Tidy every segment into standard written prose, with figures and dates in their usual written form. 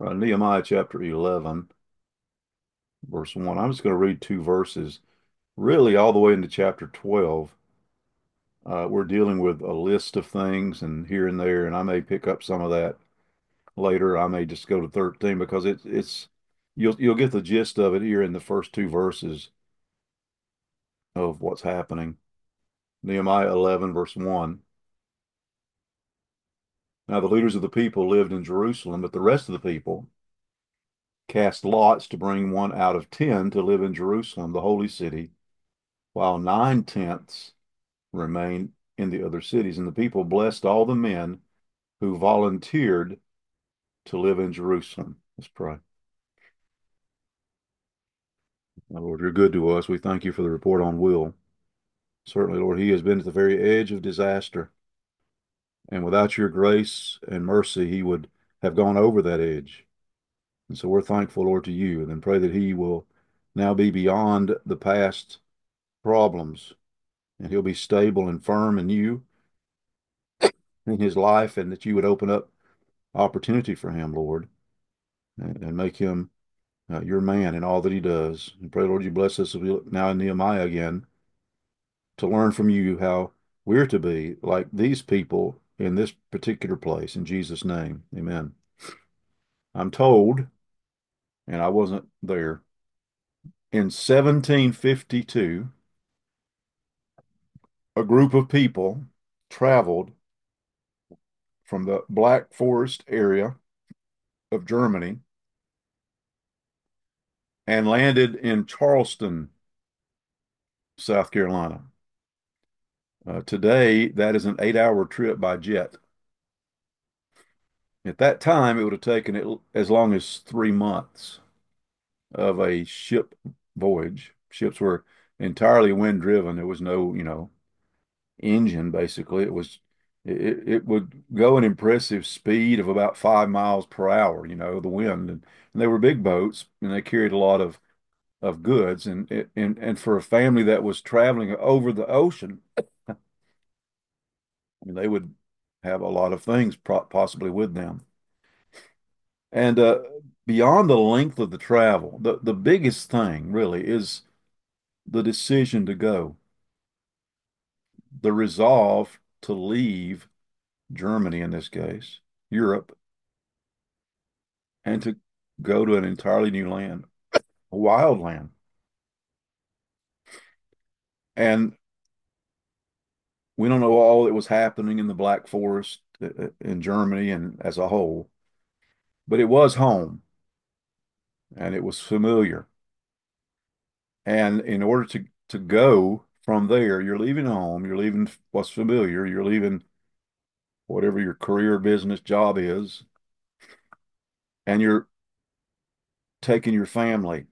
Nehemiah chapter 11, verse 1. I'm just going to read two verses, really all the way into chapter 12. We're dealing with a list of things and here and there, and I may pick up some of that later. I may just go to 13 because it's you'll get the gist of it here in the first two verses of what's happening. Nehemiah 11, verse 1. Now the leaders of the people lived in Jerusalem, but the rest of the people cast lots to bring one out of 10 to live in Jerusalem, the holy city, while 9/10 remained in the other cities. And the people blessed all the men who volunteered to live in Jerusalem. Let's pray. Lord, you're good to us. We thank you for the report on Will. Certainly, Lord, he has been at the very edge of disaster. And without your grace and mercy, he would have gone over that edge. And so we're thankful, Lord, to you, and then pray that he will now be beyond the past problems and he'll be stable and firm in you in his life, and that you would open up opportunity for him, Lord, and make him your man in all that he does. And pray, Lord, you bless us as we look now in Nehemiah again to learn from you how we're to be like these people in this particular place. In Jesus' name, amen. I'm told, and I wasn't there, in 1752, a group of people traveled from the Black Forest area of Germany and landed in Charleston, South Carolina. Today, that is an 8-hour trip by jet. At that time, it would have taken it as long as 3 months of a ship voyage. Ships were entirely wind driven. There was no, engine basically. It would go an impressive speed of about 5 miles per hour, the wind. And they were big boats and they carried a lot of goods. And for a family that was traveling over the ocean, I mean, they would have a lot of things possibly with them. And beyond the length of the travel, the biggest thing really is the decision to go, the resolve to leave Germany in this case, Europe, and to go to an entirely new land, a wild land. And we don't know all that was happening in the Black Forest in Germany and as a whole, but it was home and it was familiar. And in order to go from there, you're leaving home, you're leaving what's familiar, you're leaving whatever your career, business, job is, and you're taking your family.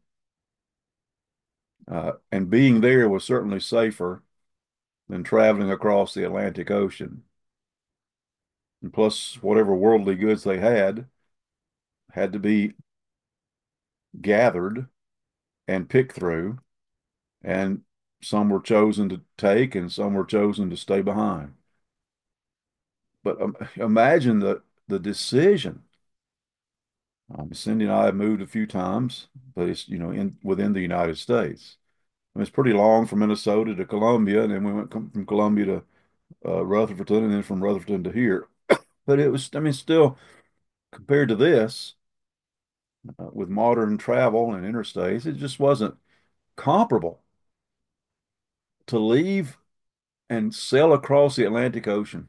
And being there was certainly safer than traveling across the Atlantic Ocean. And plus, whatever worldly goods they had to be gathered and picked through, and some were chosen to take and some were chosen to stay behind. But imagine the decision. Cindy and I have moved a few times, but it's in within the United States. I mean, it's pretty long from Minnesota to Columbia, and then we went from Columbia to Rutherford, and then from Rutherford to here. But it was, I mean, still compared to this, with modern travel and interstates, it just wasn't comparable to leave and sail across the Atlantic Ocean.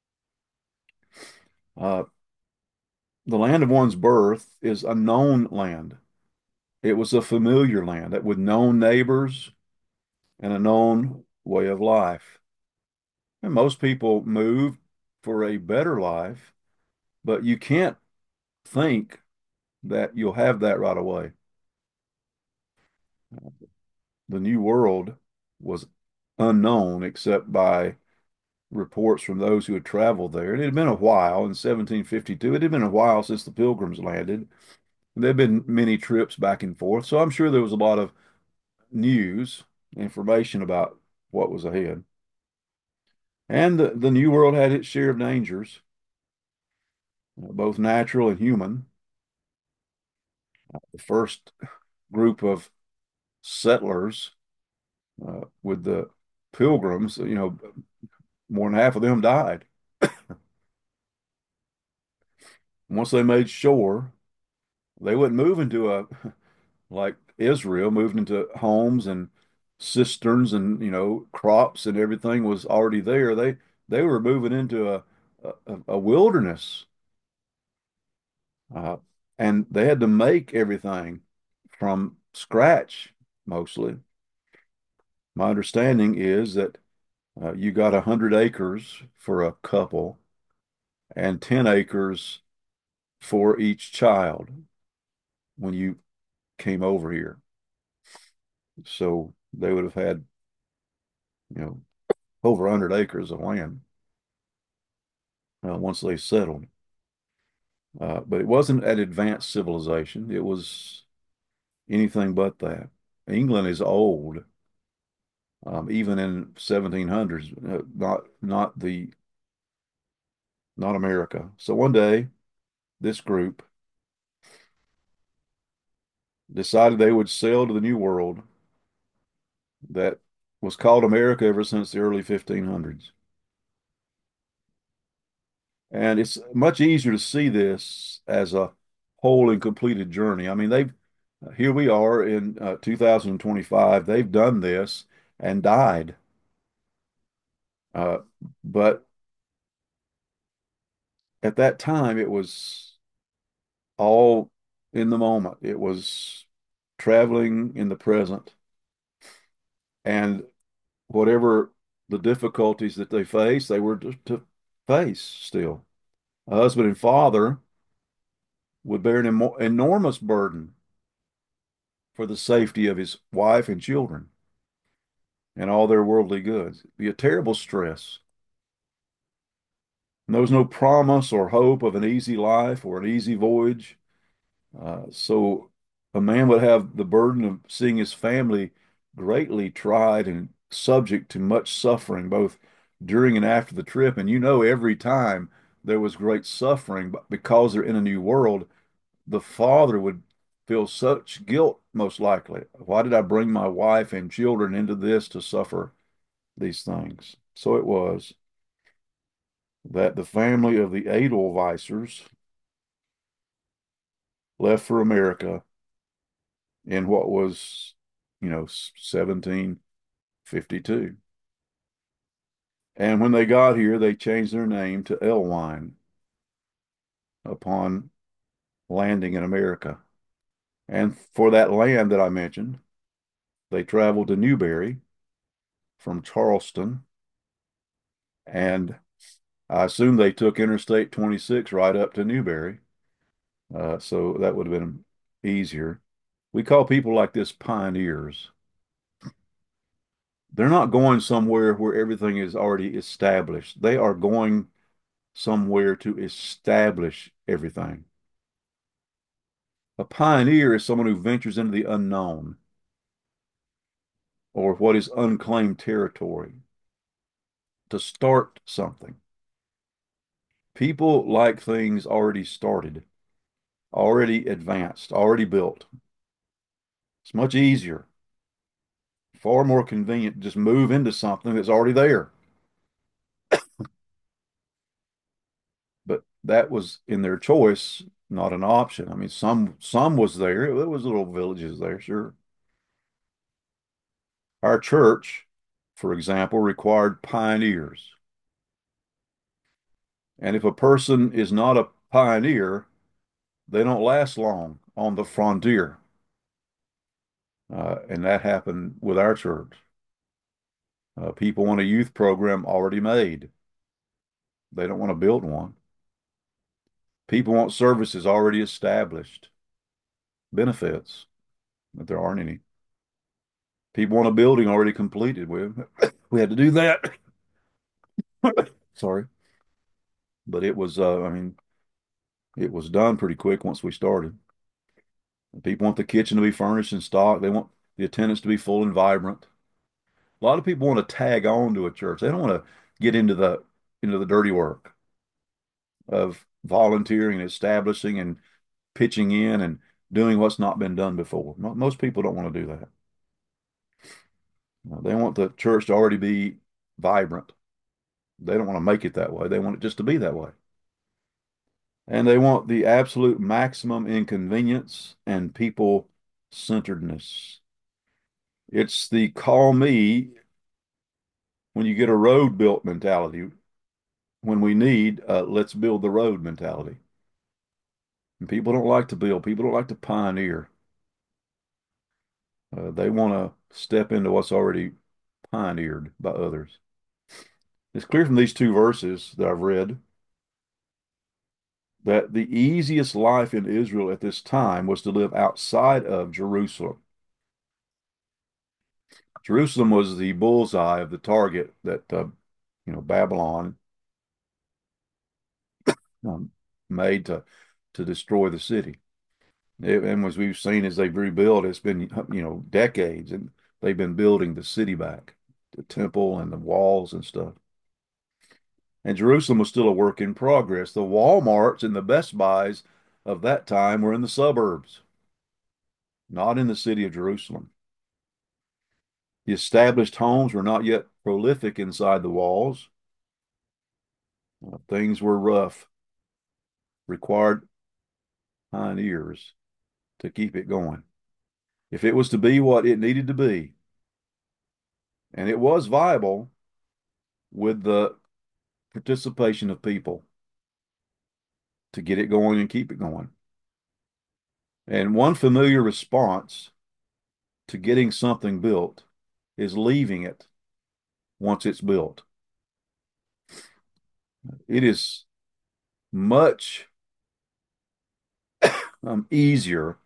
Uh, the land of one's birth is a known land. It was a familiar land with known neighbors and a known way of life. And most people move for a better life, but you can't think that you'll have that right away. The New World was unknown except by reports from those who had traveled there. And it had been a while in 1752. It had been a while since the Pilgrims landed. There had been many trips back and forth. So I'm sure there was a lot of news, information about what was ahead. And the New World had its share of dangers, both natural and human. The first group of settlers with the Pilgrims, more than half of them died. Once they made shore, they wouldn't move into a like Israel, moved into homes and cisterns and crops and everything was already there. They were moving into a wilderness, uh, and they had to make everything from scratch mostly. My understanding is that you got 100 acres for a couple and 10 acres for each child when you came over here. So they would have had, you know, over 100 acres of land once they settled. But it wasn't an advanced civilization. It was anything but that. England is old, even in 1700s, not America. So one day, this group decided they would sail to the New World that was called America ever since the early 1500s. And it's much easier to see this as a whole and completed journey. I mean, here we are in 2025. They've done this and died. Uh, but at that time, it was all in the moment. It was traveling in the present, and whatever the difficulties that they faced, they were to face still. A husband and father would bear an enormous burden for the safety of his wife and children and all their worldly goods. It'd be a terrible stress. And there was no promise or hope of an easy life or an easy voyage. So a man would have the burden of seeing his family greatly tried and subject to much suffering, both during and after the trip. And every time there was great suffering, but because they're in a new world, the father would feel such guilt, most likely. Why did I bring my wife and children into this to suffer these things? So it was that the family of the Edelweissers left for America in what was, 1752. And when they got here, they changed their name to Elwine upon landing in America. And for that land that I mentioned, they traveled to Newberry from Charleston, and I assume they took Interstate 26 right up to Newberry. So that would have been easier. We call people like this pioneers. They're not going somewhere where everything is already established. They are going somewhere to establish everything. A pioneer is someone who ventures into the unknown or what is unclaimed territory to start something. People like things already started, already advanced, already built. It's much easier, far more convenient to just move into something that's already there. But that was in their choice, not an option. I mean, some was there. There was little villages there, sure. Our church, for example, required pioneers. And if a person is not a pioneer, they don't last long on the frontier. And that happened with our church. People want a youth program already made. They don't want to build one. People want services already established, benefits, but there aren't any. People want a building already completed. We had to do that. Sorry. But it was, I mean, it was done pretty quick once we started. People want the kitchen to be furnished and stocked. They want the attendance to be full and vibrant. A lot of people want to tag on to a church. They don't want to get into the dirty work of volunteering and establishing and pitching in and doing what's not been done before. Most people don't want to do that. They want the church to already be vibrant. They don't want to make it that way. They want it just to be that way. And they want the absolute maximum inconvenience and people centeredness. It's the call me when you get a road built mentality, when we need, let's build the road mentality. And people don't like to build, people don't like to pioneer. They want to step into what's already pioneered by others. It's clear from these two verses that I've read that the easiest life in Israel at this time was to live outside of Jerusalem. Jerusalem was the bullseye of the target that Babylon um, made to destroy the city. And as we've seen as they've rebuilt, it's been decades, and they've been building the city back, the temple and the walls and stuff. And Jerusalem was still a work in progress. The Walmarts and the Best Buys of that time were in the suburbs, not in the city of Jerusalem. The established homes were not yet prolific inside the walls. Things were rough, required pioneers to keep it going. If it was to be what it needed to be, and it was viable with the participation of people to get it going and keep it going. And one familiar response to getting something built is leaving it once it's built. It is much easier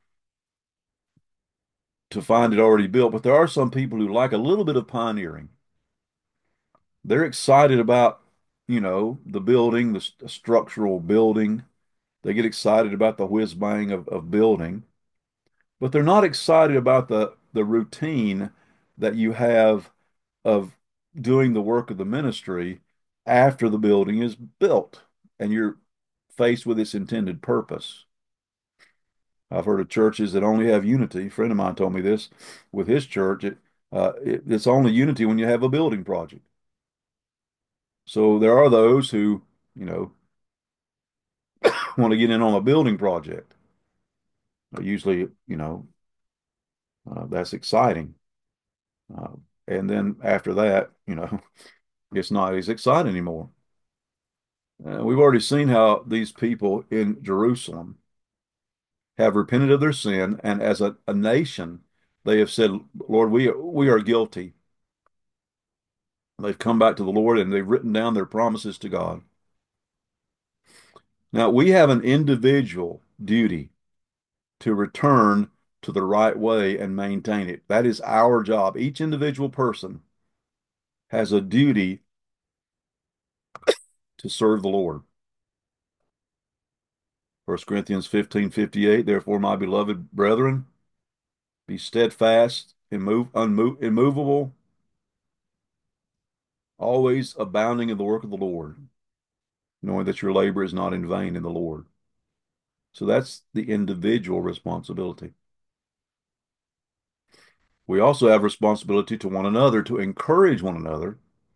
to find it already built, but there are some people who like a little bit of pioneering. They're excited about, the building, the structural building. They get excited about the whiz bang of building, but they're not excited about the routine that you have of doing the work of the ministry after the building is built and you're faced with its intended purpose. I've heard of churches that only have unity. A friend of mine told me this with his church. It's only unity when you have a building project. So there are those who, you know, want to get in on a building project. Usually, that's exciting. Uh, and then after that, it's not as exciting anymore. We've already seen how these people in Jerusalem have repented of their sin, and as a nation, they have said, Lord, we are guilty. They've come back to the Lord and they've written down their promises to God. Now, we have an individual duty to return to the right way and maintain it. That is our job. Each individual person has a duty to serve the Lord. 1 Corinthians 15:58, therefore, my beloved brethren, be steadfast, immovable, always abounding in the work of the Lord, knowing that your labor is not in vain in the Lord. So that's the individual responsibility. We also have responsibility to one another to encourage one another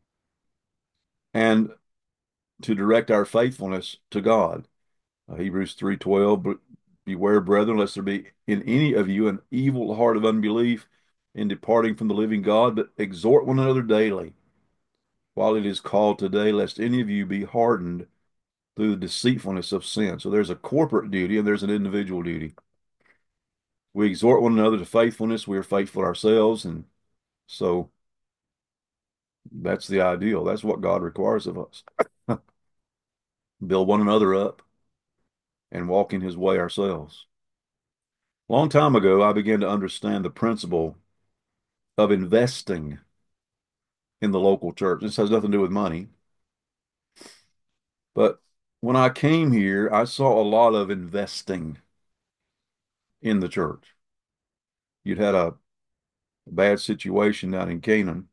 and to direct our faithfulness to God. Hebrews 3:12, but beware, brethren, lest there be in any of you an evil heart of unbelief in departing from the living God, but exhort one another daily, while it is called today, lest any of you be hardened through the deceitfulness of sin. So there's a corporate duty and there's an individual duty. We exhort one another to faithfulness. We are faithful ourselves. And so that's the ideal. That's what God requires of us. Build one another up and walk in his way ourselves. A long time ago, I began to understand the principle of investing in the local church. This has nothing to do with money. But when I came here, I saw a lot of investing in the church. You'd had a bad situation down in Canaan,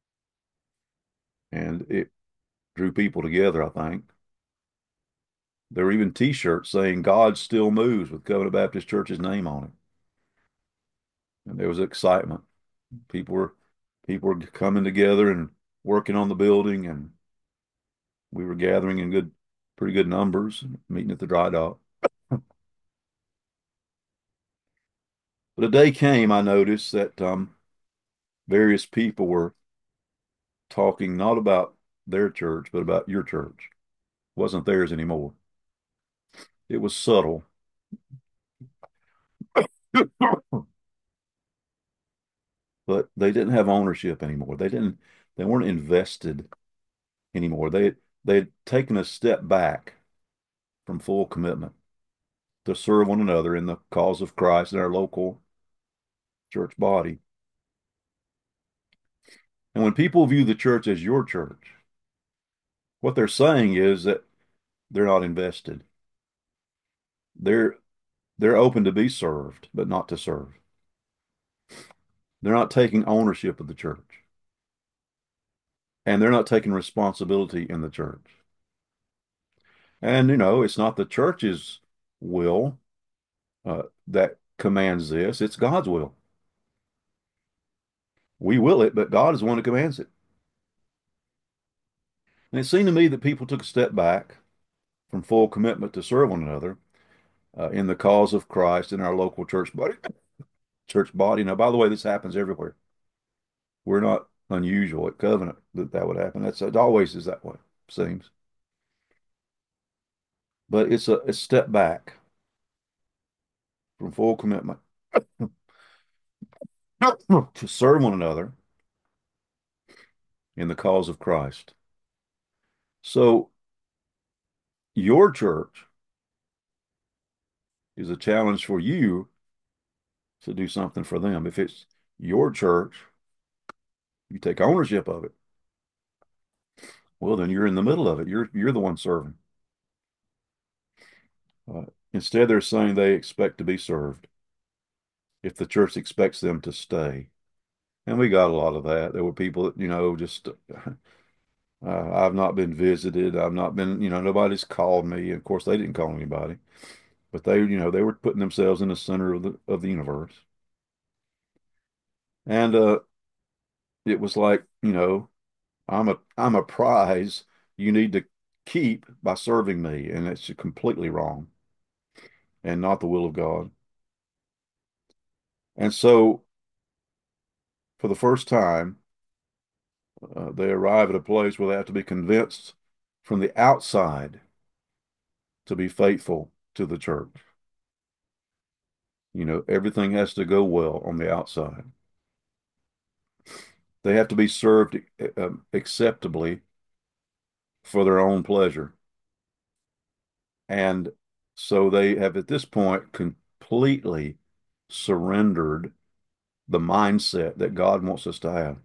and it drew people together, I think. There were even T-shirts saying "God still moves" with Covenant Baptist Church's name on it, and there was excitement. People were people were coming together and working on the building, and we were gathering in pretty good numbers, meeting at the Dry Dock. But a day came, I noticed that various people were talking not about their church, but about your church. It wasn't theirs anymore. It was subtle, but they didn't have ownership anymore. They weren't invested anymore. They'd taken a step back from full commitment to serve one another in the cause of Christ in our local church body. And when people view the church as your church, what they're saying is that they're not invested. They're they're open to be served, but not to serve. They're not taking ownership of the church, and they're not taking responsibility in the church. And it's not the church's will that commands this; it's God's will. We will it, but God is the one that commands it. And it seemed to me that people took a step back from full commitment to serve one another in the cause of Christ in our local church body. Church body. Now, by the way, this happens everywhere. We're not unusual at Covenant that would happen. It always is that way, seems. But it's a step back from full commitment to serve one another in the cause of Christ. So your church is a challenge for you to do something for them. If it's your church, you take ownership of it. Well, then you're in the middle of it. You're the one serving. Uh, Instead, they're saying they expect to be served if the church expects them to stay. And we got a lot of that. There were people that, just I've not been visited. I've not been, nobody's called me. Of course, they didn't call anybody, but they were putting themselves in the center of the universe. And it was like, I'm a prize you need to keep by serving me, and it's completely wrong and not the will of God. And so, for the first time, they arrive at a place where they have to be convinced from the outside to be faithful to the church. Everything has to go well on the outside. They have to be served acceptably for their own pleasure. And so they have at this point completely surrendered the mindset that God wants us to have.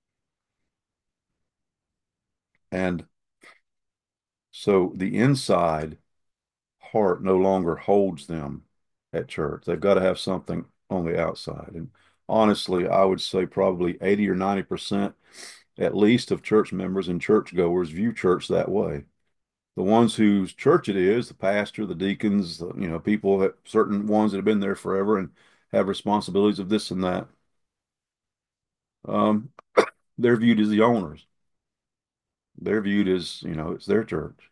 And so the inside heart no longer holds them at church. They've got to have something on the outside. And honestly, I would say probably 80 or 90% at least of church members and churchgoers view church that way. The ones whose church it is, the pastor, the deacons, people that certain ones that have been there forever and have responsibilities of this and that, um, they're viewed as the owners. They're viewed as, it's their church.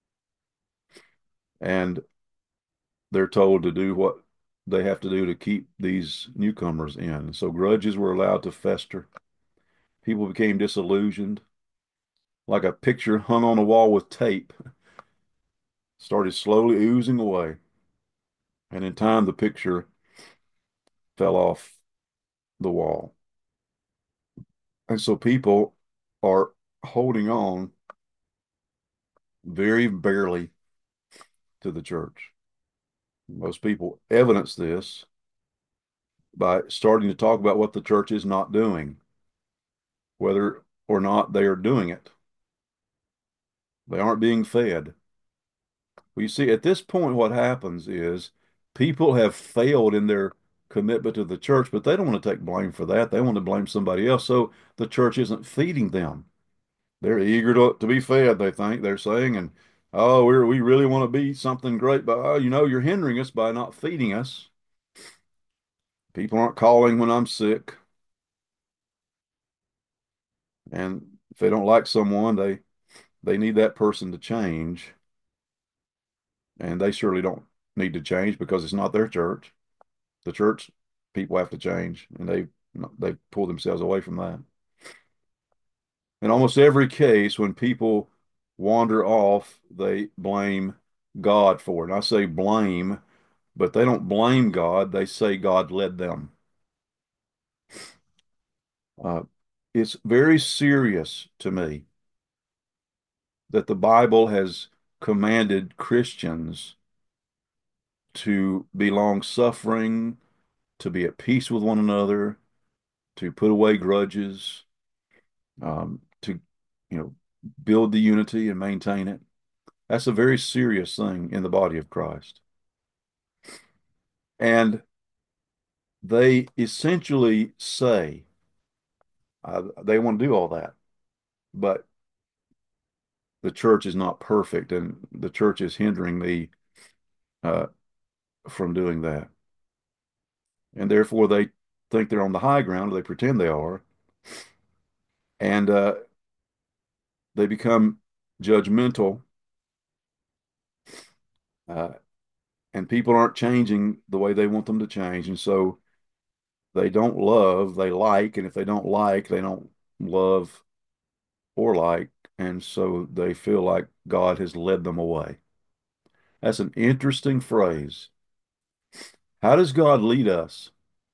And they're told to do what they have to do to keep these newcomers in. So grudges were allowed to fester. People became disillusioned, like a picture hung on a wall with tape, started slowly oozing away. And in time, the picture fell off the wall. And so people are holding on very barely to the church. Most people evidence this by starting to talk about what the church is not doing, whether or not they are doing it. They aren't being fed. Well, you see, at this point, what happens is people have failed in their commitment to the church, but they don't want to take blame for that. They want to blame somebody else. So the church isn't feeding them. They're eager to be fed, they think, they're saying, and Oh, we really want to be something great, but oh, you're hindering us by not feeding us. People aren't calling when I'm sick, and if they don't like someone, they need that person to change, and they surely don't need to change because it's not their church. The church people have to change, and they pull themselves away from that. In almost every case, when people wander off, they blame God for it. And I say blame, but they don't blame God. They say God led them. Uh, it's very serious to me that the Bible has commanded Christians to be long-suffering, to be at peace with one another, to put away grudges, to, build the unity and maintain it. That's a very serious thing in the body of Christ. And they essentially say they want to do all that, but the church is not perfect, and the church is hindering me uh, from doing that. And therefore, they think they're on the high ground, or they pretend they are, and they become judgmental, uh, and people aren't changing the way they want them to change. And so they don't love, they like, and if they don't like, they don't love or like. And so they feel like God has led them away. That's an interesting phrase. How does God lead us?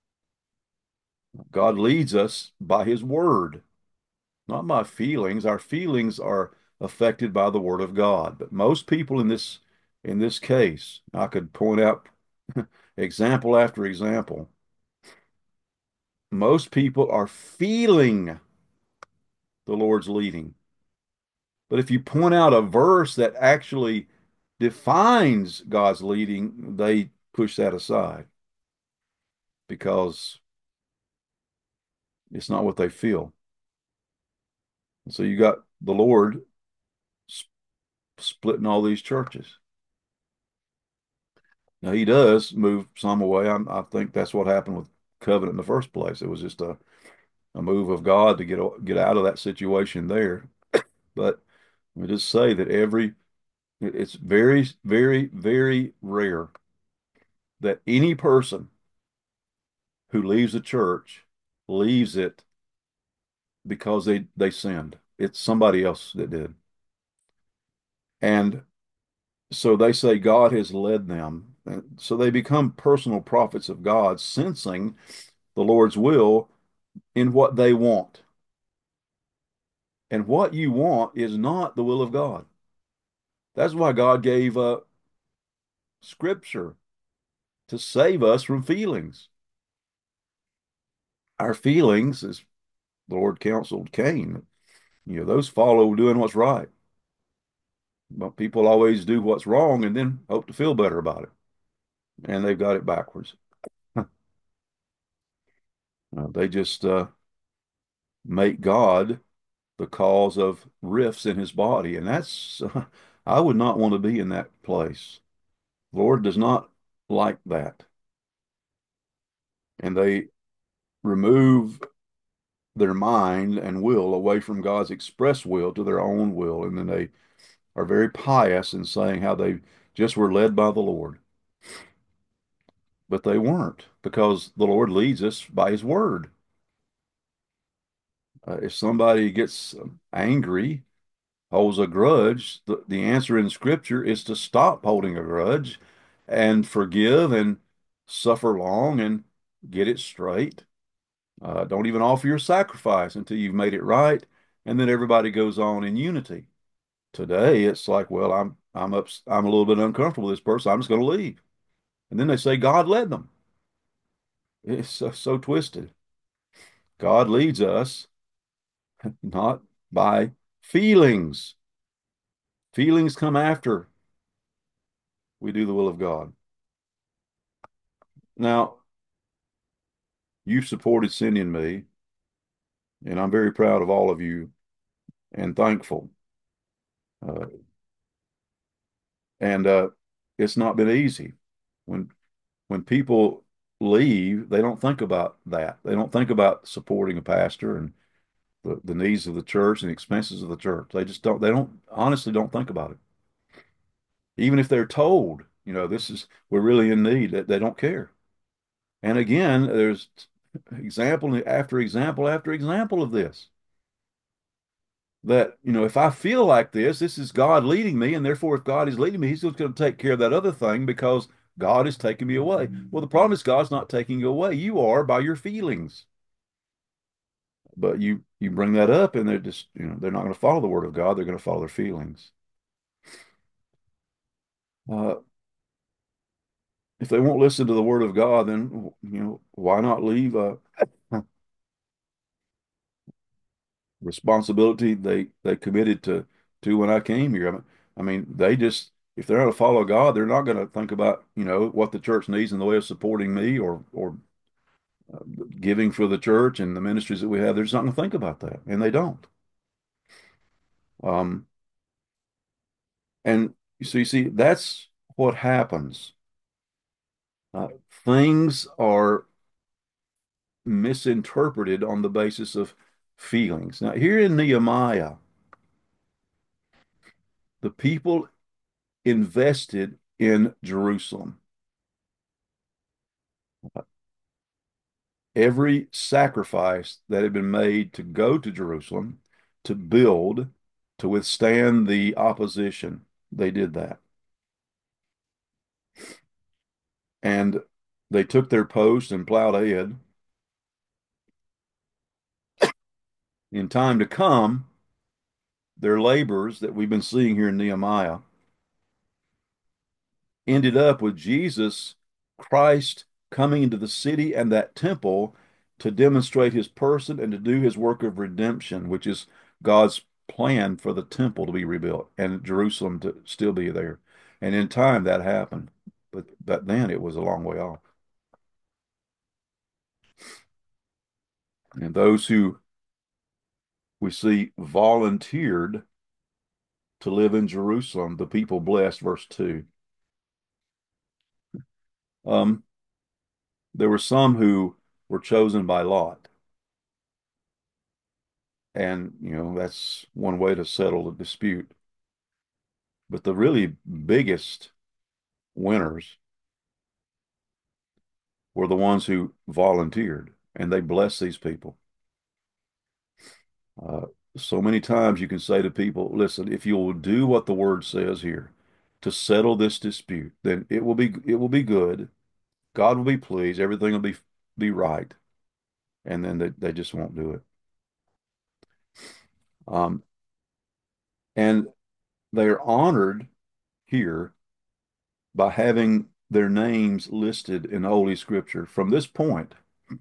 God leads us by his word, not by feelings. Our feelings are affected by the word of God. But most people in this case, I could point out example after example. Most people are feeling the Lord's leading. But if you point out a verse that actually defines God's leading, they push that aside because it's not what they feel. So you got the Lord splitting all these churches. Now he does move some away. I think that's what happened with Covenant in the first place. It was just a move of God to get out of that situation there. But let me just say that it's very, very, very rare that any person who leaves a church leaves it because they sinned. It's somebody else that did. And so they say God has led them. And so they become personal prophets of God, sensing the Lord's will in what they want. And what you want is not the will of God. That's why God gave scripture to save us from feelings. Our feelings, as the Lord counseled Cain, those follow doing what's right. But people always do what's wrong and then hope to feel better about it. And they've got it backwards. They just make God the cause of rifts in his body. And I would not want to be in that place. The Lord does not like that. And they remove their mind and will away from God's express will to their own will. And then they are very pious in saying how they just were led by the Lord. But they weren't because the Lord leads us by his word. If somebody gets angry, holds a grudge, the answer in Scripture is to stop holding a grudge and forgive and suffer long and get it straight. Don't even offer your sacrifice until you've made it right, and then everybody goes on in unity. Today, it's like, well, I'm a little bit uncomfortable with this person. I'm just going to leave, and then they say God led them. It's so twisted. God leads us not by feelings. Feelings come after we do the will of God. Now, you've supported Cindy and me, and I'm very proud of all of you and thankful. Uh, And it's not been easy. When when people leave, they don't think about that. They don't think about supporting a pastor and the needs of the church and the expenses of the church. They don't honestly don't think about it. Even if they're told, we're really in need, they don't care. And again, there's example after example after example of this. That, if I feel like this is God leading me, and therefore, if God is leading me, He's just going to take care of that other thing because God is taking me away. Well, the problem is God's not taking you away. You are by your feelings. But you bring that up, and they're just, they're not going to follow the word of God. They're going to follow their feelings. Uh, if they won't listen to the word of God, then why not leave a responsibility they committed to when I came here? I mean, they just if they're going to follow God, they're not going to think about what the church needs in the way of supporting me or giving for the church and the ministries that we have. They're just not going to think about that, and they don't. Um, and so you see, that's what happens. Things are misinterpreted on the basis of feelings. Now, here in Nehemiah, the people invested in Jerusalem. Every sacrifice that had been made to go to Jerusalem, to build, to withstand the opposition, they did that. And they took their post and plowed ahead. In time to come, their labors that we've been seeing here in Nehemiah ended up with Jesus Christ coming into the city and that temple to demonstrate his person and to do his work of redemption, which is God's plan for the temple to be rebuilt and Jerusalem to still be there. And in time that happened. But then it was a long way off. And those who we see volunteered to live in Jerusalem, the people blessed, verse 2. Um, there were some who were chosen by lot. And, that's one way to settle the dispute. But the really biggest winners were the ones who volunteered, and they blessed these people. Uh, so many times you can say to people, listen, if you will do what the word says here to settle this dispute, then it will be good. God will be pleased. Everything will be right. And then they just won't do it. Um, and they are honored here by having their names listed in Holy Scripture. From this point,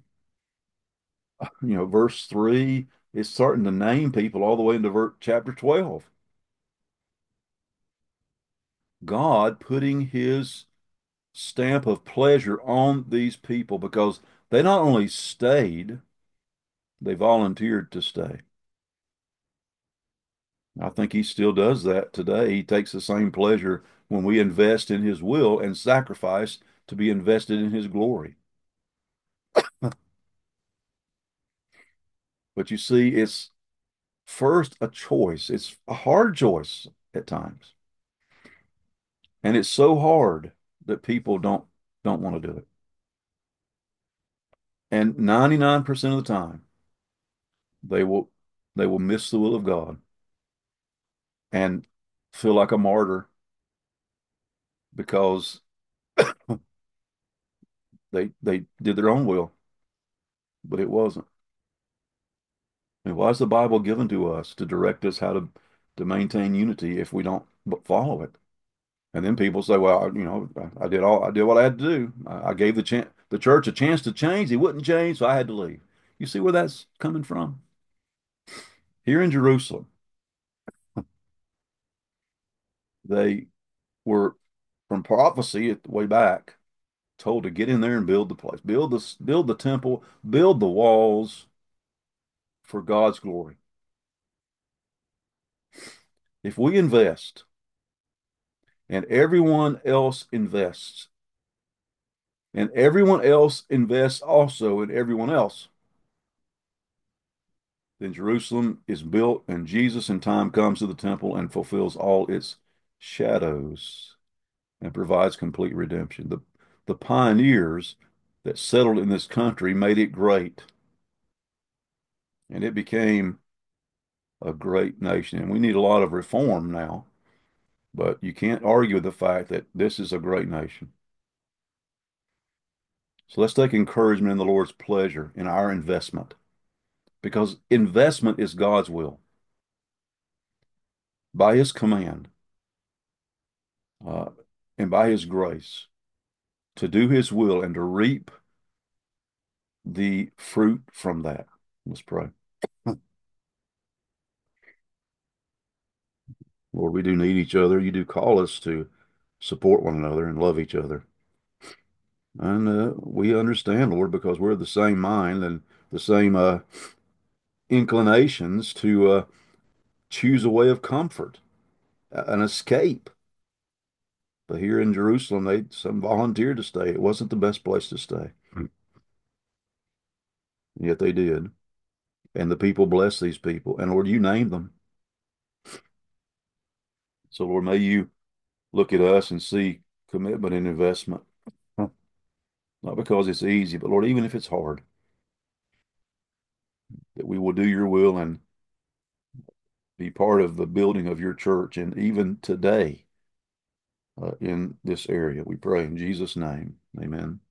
verse 3 is starting to name people all the way into chapter 12. God putting his stamp of pleasure on these people because they not only stayed, they volunteered to stay. I think he still does that today. He takes the same pleasure when we invest in his will and sacrifice to be invested in his glory. But you see, it's first a choice. It's a hard choice at times. And it's so hard that people don't want to do it. And 99% of the time, they will they will miss the will of God and feel like a martyr because they did their own will, but it wasn't. And why is the Bible given to us to direct us how to maintain unity if we don't follow it? And then people say, "Well, I did what I had to do. I gave the church a chance to change. He wouldn't change, so I had to leave." You see where that's coming from? Here in Jerusalem, they were from prophecy at the way back told to get in there and build the place, build the temple, build the walls for God's glory. If we invest and everyone else invests, and everyone else invests also in everyone else, then Jerusalem is built, and Jesus in time comes to the temple and fulfills all its shadows and provides complete redemption. The pioneers that settled in this country made it great, and it became a great nation. And we need a lot of reform now, but you can't argue with the fact that this is a great nation. So let's take encouragement in the Lord's pleasure in our investment, because investment is God's will by His command uh, and by His grace to do His will and to reap the fruit from that. Let's pray. Lord, we do need each other. You do call us to support one another and love each other. And we understand, Lord, because we're the same mind and the same inclinations to choose a way of comfort, an escape. But here in Jerusalem, some volunteered to stay. It wasn't the best place to stay, yet they did. And the people bless these people. And Lord, you named them. So Lord, may you look at us and see commitment and investment. Not because it's easy, but Lord, even if it's hard, that we will do your will and be part of the building of your church. And even today, in this area, we pray in Jesus' name. Amen.